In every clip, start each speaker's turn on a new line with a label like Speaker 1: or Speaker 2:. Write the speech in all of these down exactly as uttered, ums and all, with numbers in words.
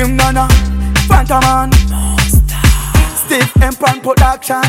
Speaker 1: Kim Nana, Phantoman, Steve Empan Production,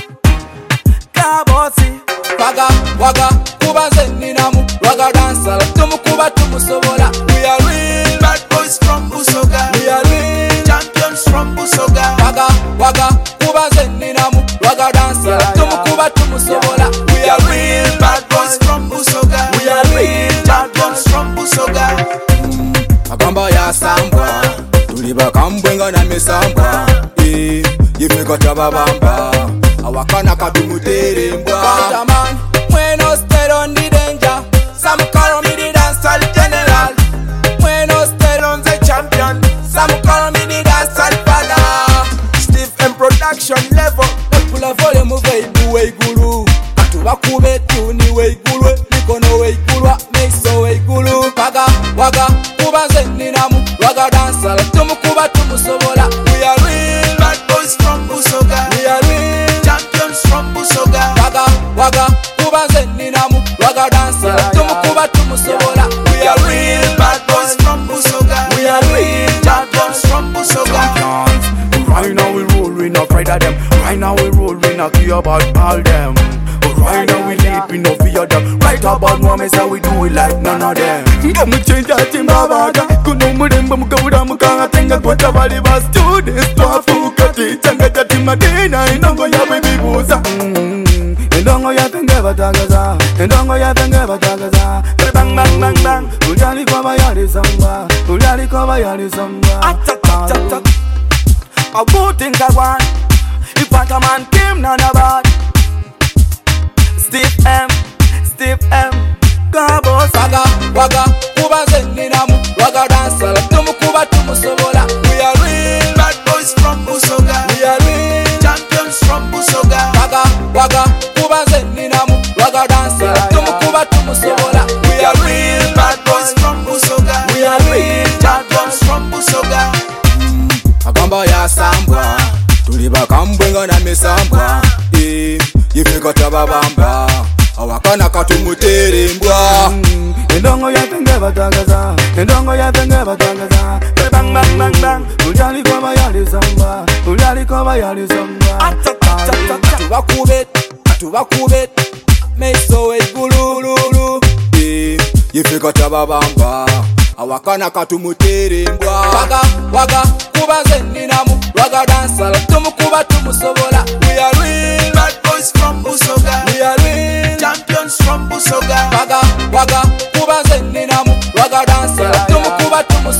Speaker 1: Kabosi.
Speaker 2: Waga, waga, kuba zeninamu, waga dancer, tumukuba tumusobola. We are real bad boys from Busoga. We are real champions from Busoga. Waga, waga, kuba zeninamu, waga dancer, tumukuba tumusobola. We are real bad boys from Busoga. We are real champions from Busoga. Agamba ya sambwa, tuliba kambwenga na misambwa. Eh, yifika tababamba. Awakana kabumutere mbwa. Phantoman, when I stay on the danger, some call me the dancehall general. When I stay on the champion, some call me the dancehall father. Steve M production level, pula volume veibu weigulu. Atu wakube tuni weigulu, mikono weigulwa, meiso weigulu. Waga, waga, kuba zeninamu, waga dancehall, tumukuba tumusobola. We are real bad boys from Busoga. We are real champions from Busoga. Waga, waga, kuba zeninamu, waga dancer, tumukuba tumusobola. We are real bad boys from Busoga. We are real champions from Busoga.
Speaker 1: Right now we roll, we not afraid of them. Right now we roll, we not care about all them. Right now we lead, we no fear them. Right about moments how we do it like none of them. Gamu change that in babaga. Kuno mudemba mukawura mukanga tenga kwa tabali bas students to afukati. Changa jati madina inongo ya baby buza. Indongo ya tenge batagaza. Indongo ya tenge batagaza. Bang bang bang bang. Uliali kwa bayari samba. Uliali kwa bayari samba. Atak a good thing I want. If Phantoman Kim Nana bad. Steve M, Steve M, Kabos.
Speaker 2: Waga, waga, kuba zeninamu, waga dancer, tumukuba tumusobola. We are real bad boys from Busoga. We are real champions from Busoga. Waga, waga, kuba zeninamu, waga dancer, tumukuba tumusobola. We are real bad boys from Busoga. We are real champions from Busoga. Agamba ya sambwa, tuliba kambwenga na misambwa. Eh, yifika tababamba, awakana katumutere mbwa.
Speaker 1: Indongo ya tenge batagaza, indongo ya tenge batagaza. Bang bang bang bang, uliali kwa bayari samba, uliali kwa bayari samba.
Speaker 2: Tubakube, tubakube, meiso weigulu. Eh, yifika tababamba, awakana katumutere mbwa. Waga, waga, kuba zeninamu, waga dancer, tumukuba tumusobola. We are real bad boys from Busoga. We are real champions from Busoga. Waga, waga, kuba zeninamu, waga dancer, tumukuba tumusobola.